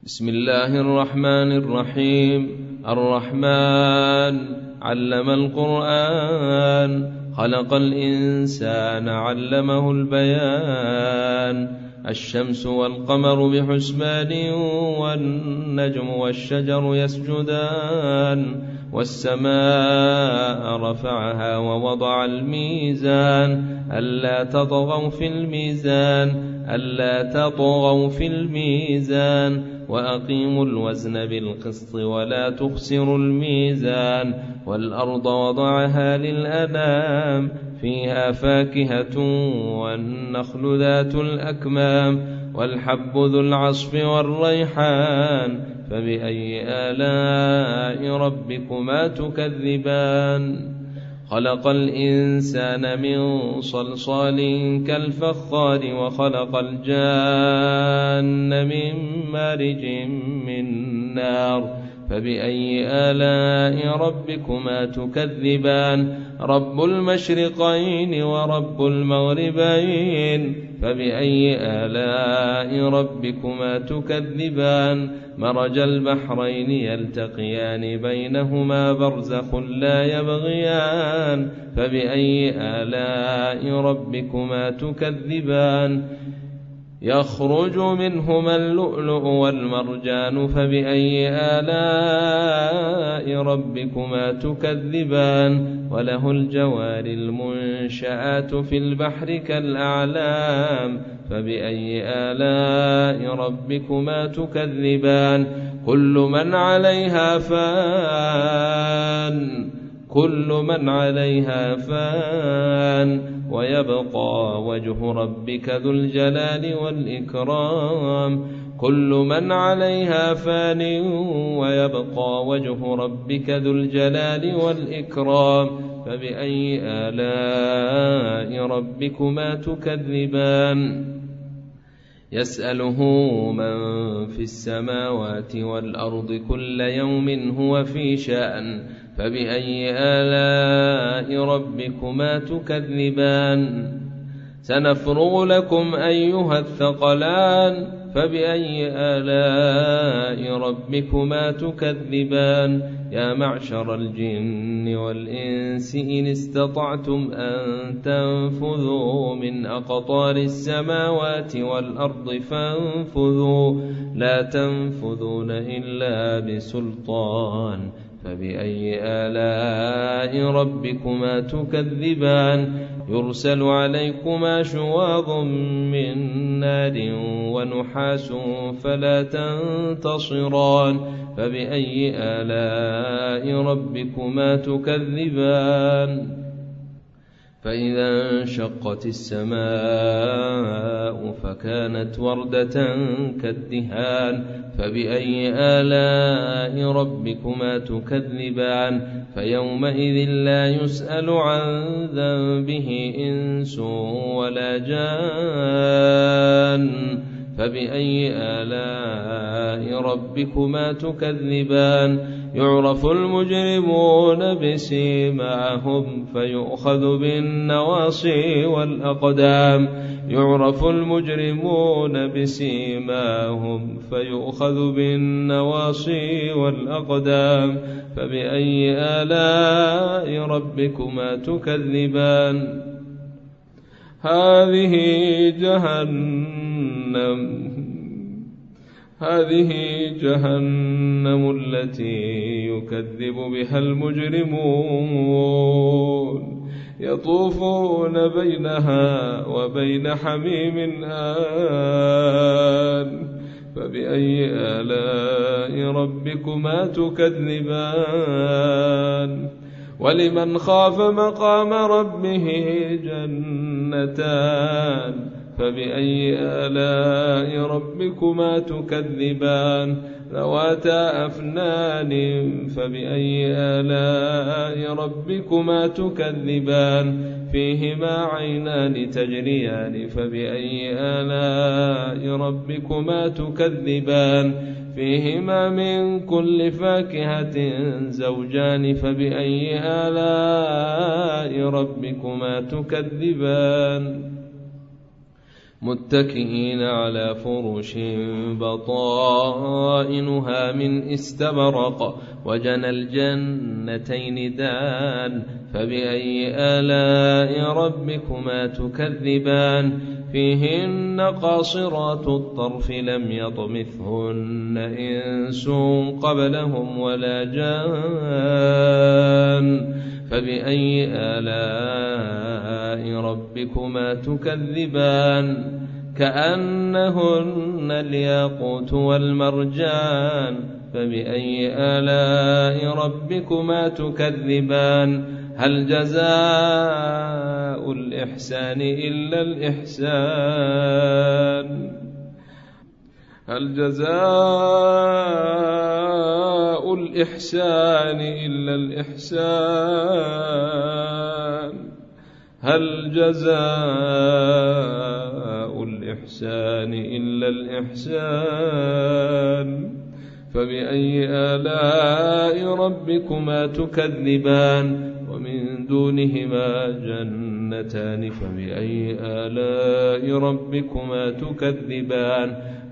بسم الله الرحمن الرحيم. الرحمن علم القرآن، خلق الإنسان علمه البيان. الشمس والقمر بحسبان، والنجم والشجر يسجدان. والسماء رفعها ووضع الميزان، ألا تطغوا في الميزان وأقيموا الوزن بالقسط ولا تخسروا الميزان. والأرض وضعها للأنام، فيها فاكهة والنخل ذات الأكمام، والحب ذو العصف والريحان. فبأي آلاء ربكما تكذبان؟ خلق الإنسان من صلصال كالفخار، وخلق الجان من مارج من نار. فبأي آلاء ربكما تكذبان؟ رب المشرقين ورب المغربين. فبأي آلاء ربكما تكذبان؟ مرج البحرين يلتقيان، بينهما برزخ لا يبغيان. فبأي آلاء ربكما تكذبان؟ يخرج منهما اللؤلؤ والمرجان. فبأي آلاء ربكما تكذبان؟ وله الجوار المنشآت في البحر كالأعلام. فبأي آلاء ربكما تكذبان؟ كل من عليها فان، ويبقى وجه ربك ذو الجلال والإكرام. كل من عليها فان، ويبقى وجه ربك ذو الجلال والإكرام. فبأي آلاء ربكما تكذبان؟ يسأله من في السماوات والأرض، كل يوم هو في شأن. فبأي آلاء ربكما تكذبان؟ سنفرغ لكم أيها الثقلان. فبأي آلاء ربكما تكذبان؟ يا معشر الجن والإنس إن استطعتم أن تنفذوا من أقطار السماوات والأرض فانفذوا، لا تنفذون إلا بسلطان. فبأي آلاء ربكما تكذبان؟ يرسل عليكما شواظ من نار ونحاس فلا تنتصران. فبأي آلاء ربكما تكذبان؟ فإذا انشقت السماء فكانت وردة كالدهان. فبأي آلاء ربكما تكذبان؟ فيومئذ لا يسأل عن ذنبه إنس ولا جان. فبأي آلاء ربكما تكذبان؟ يعرف المجرمون بسيماهم فيؤخذ بالنواصي والأقدام. يعرف المجرمون بسيماهم فيؤخذ بالنواصي والأقدام. فبأي آلاء ربكما تكذبان؟ هذه جهنم التي يكذب بها المجرمون، يطوفون بينها وبين حميم آن. فبأي آلاء ربكما تكذبان؟ ولمن خاف مقام ربه جنتان. فبأي آلاء ربكما تكذبان؟ ذواتا أفنان. فبأي آلاء ربكما تكذبان؟ فيهما عينان تجريان. فبأي آلاء ربكما تكذبان؟ فيهما من كل فاكهة زوجان. فبأي آلاء ربكما تكذبان؟ متكئين على فرش بطائنها خزائنها من استبرق وجنى الجنتين دان فبأي آلاء ربكما تكذبان فيهن قاصرات الطرف لم يطمثهن إنس قبلهم ولا جان فبأي آلاء ربكما تكذبان كأنهن الياقوت والمرجان فبأي آلاء ربكما تكذبان هل جزاء الإحسان إلا الإحسان هل جزاء الإحسان إلا الإحسان هل جزاء الإحسان إلا الإحسان فبأي آلاء ربكما تكذبان ومن دونهما جنتان فبأي آلاء ربكما تكذبان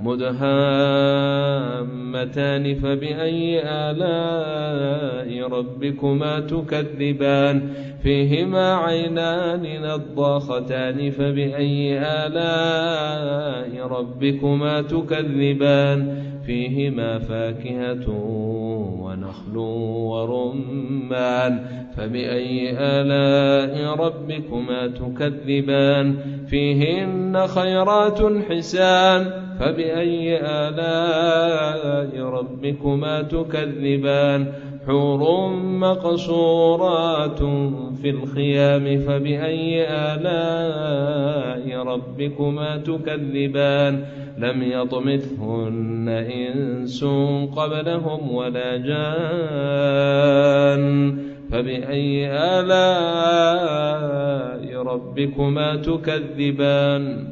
مدهامتان فبأي آلاء ربكما تكذبان فيهما عينان نضاختان فبأي آلاء ربكما تكذبان فيهما فاكهة ونخل ورمان فبأي آلاء ربكما تكذبان فيهن خيرات حسان فبأي آلاء ربكما تكذبان حور مقصورات في الخيام فبأي آلاء ربكما تكذبان لم يطمثهن إنس قبلهم ولا جان فبأي آلاء ربكما تكذبان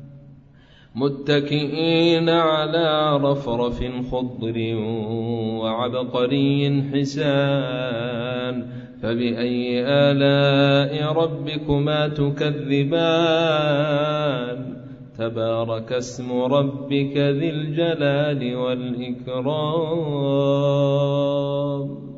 متكئين على رفرف خضر وعبقري حسان فبأي آلاء ربكما تكذبان تبارك اسم ربك ذي الجلال والإكرام